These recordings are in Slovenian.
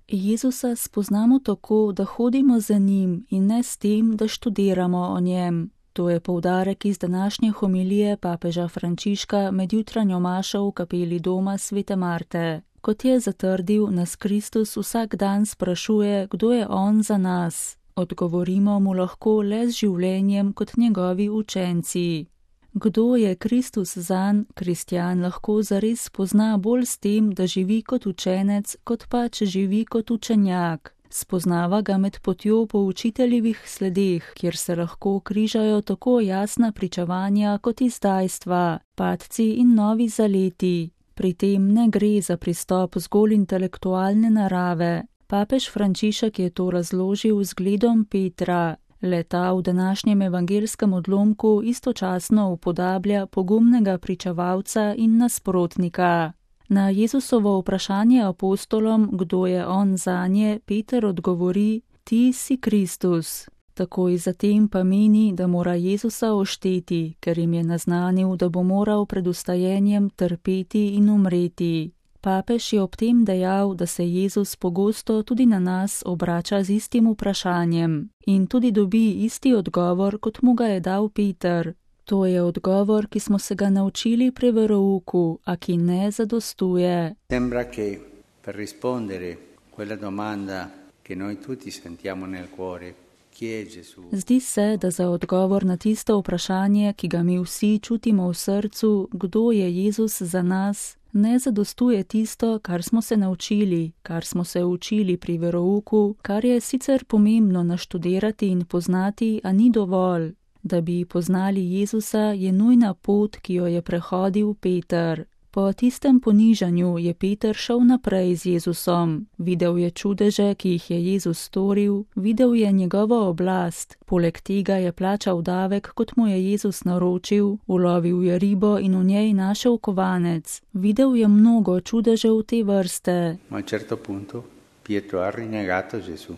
Jezusa spoznamo tako, da hodimo za njim in ne s tem, da študiramo o njem. To je poudarek iz današnje homilije papeža Frančiška med jutranjo mašo v kapeli doma Svete Marte. Kot je zatrdil, nas Kristus vsak dan sprašuje, kdo je on za nas. Odgovorimo mu lahko le z življenjem kot njegovi učenci. Kdo je Kristus zanj, kristjan lahko zares spozna bolj s tem, da živi kot učenec, kot pa če živi kot učenjak. Spoznava ga med potjo po učiteljevih sledeh, kjer se lahko križajo tako jasna pričevanja kot izdajstva, padci in novi zaleti. Pri tem ne gre za pristop zgolj intelektualne narave. Papež Frančišek je to razložil z zgledom Petra. Le-ta v današnjem evangelskem odlomku istočasno upodablja pogumnega pričevalca in nasprotnika. Na Jezusovo vprašanje apostolom, kdo je on zanje, Peter odgovori: ti si Kristus. Takoj zatem pa meni, da mora Jezusa ošteti, ker jim je naznanil, da bo moral pred vstajenjem trpeti in umreti. Papež je ob tem dejal, da se Jezus pogosto tudi na nas obrača z istim vprašanjem in tudi dobi isti odgovor, kot mu ga je dal Peter. To je odgovor, ki smo se ga naučili pri verouku, a ki ne zadostuje. Sembra che per rispondere quella domanda che noi tutti sentiamo nel cuore, chi è Gesù? Zdi se, da za odgovor na tisto vprašanje, ki ga mi vsi čutimo v srcu, kdo je Jezus za nas, ne zadostuje tisto, kar smo se naučili, kar smo se učili pri verouku, kar je sicer pomembno naštudirati in poznati, a ni dovolj. Da bi poznali Jezusa, je nujna pot, ki jo je prehodil Peter. Po tistem ponižanju je Peter šel naprej z Jezusom. Videl je čudeže, ki jih je Jezus storil, videl je njegovo oblast. Poleg tega je plačal davek, kot mu je Jezus naročil, ulovil je ribo in v njej našel kovanec. Videl je mnogo čudežev te vrste. Ma a un certo punto Pietro ha rinnegato Gesù.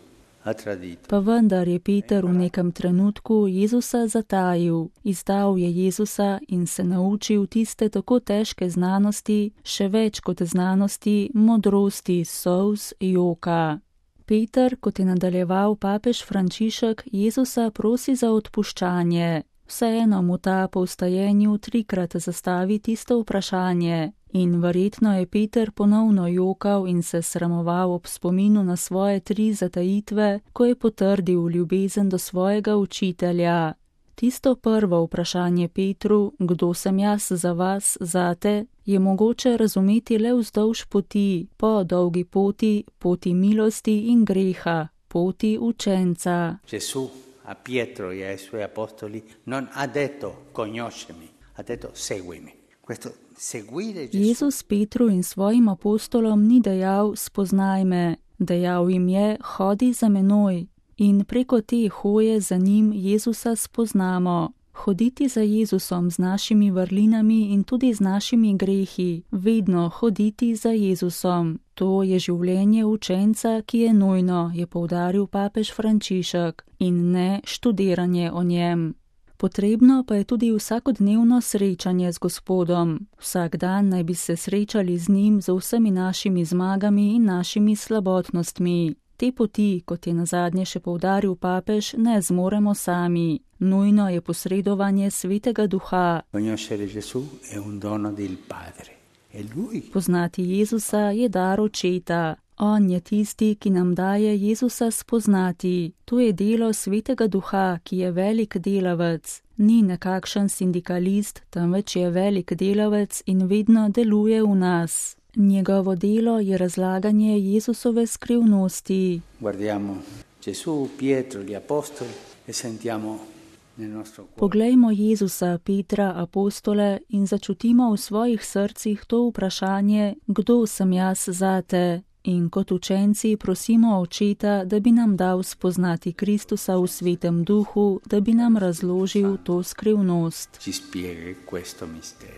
Pa vendar je Peter v nekem trenutku Jezusa zatajil, izdal je Jezusa in se naučil tiste tako težke znanosti, še več kot znanosti, modrosti, solz, joka. Peter, kot je nadaljeval papež Frančišek, Jezusa prosi za odpuščanje. Vseeno mu ta po vstajenju 3krat zastavi tisto vprašanje. In verjetno je Peter ponovno jokal in se sramoval ob spominu na svoje 3 zatajitve, ko je potrdil ljubezen do svojega učitelja. Tisto prvo vprašanje Petru, kdo sem jaz za vas, zate, je mogoče razumeti le vzdolž poti, po dolgi poti, poti milosti in greha, poti učenca. Gesù a Pietro e ai suoi apostoli non ha detto conoscimi, ha detto seguimi. Jezus Petru in svojim apostolom ni dejal spoznaj me, dejal jim je hodi za menoj in preko te hoje za njim Jezusa spoznamo. Hoditi za Jezusom z našimi vrlinami in tudi z našimi grehi, vedno hoditi za Jezusom. To je življenje učenca, ki je nujno, je poudaril papež Frančišek, in ne študiranje o njem. Potrebno pa je tudi vsakodnevno srečanje z Gospodom. Vsak dan naj bi se srečali z njim z vsemi našimi zmagami in našimi slabotnostmi. Te poti, kot je nazadnje še poudaril papež, ne zmoremo sami. Nujno je posredovanje Svetega Duha. Poznati Jezusa je dar Očeta. On je tisti, ki nam daje Jezusa spoznati. To je delo Svetega Duha, ki je velik delavec. Ni nekakšen sindikalist, temveč je velik delavec in vedno deluje v nas. Njegovo delo je razlaganje Jezusove skrivnosti. Poglejmo Jezusa, Petra, apostole in začutimo v svojih srcih to vprašanje, kdo sem jaz zate? In kot učenci prosimo Očeta, da bi nam dal spoznati Kristusa v Svetem Duhu, da bi nam razložil to skrivnost.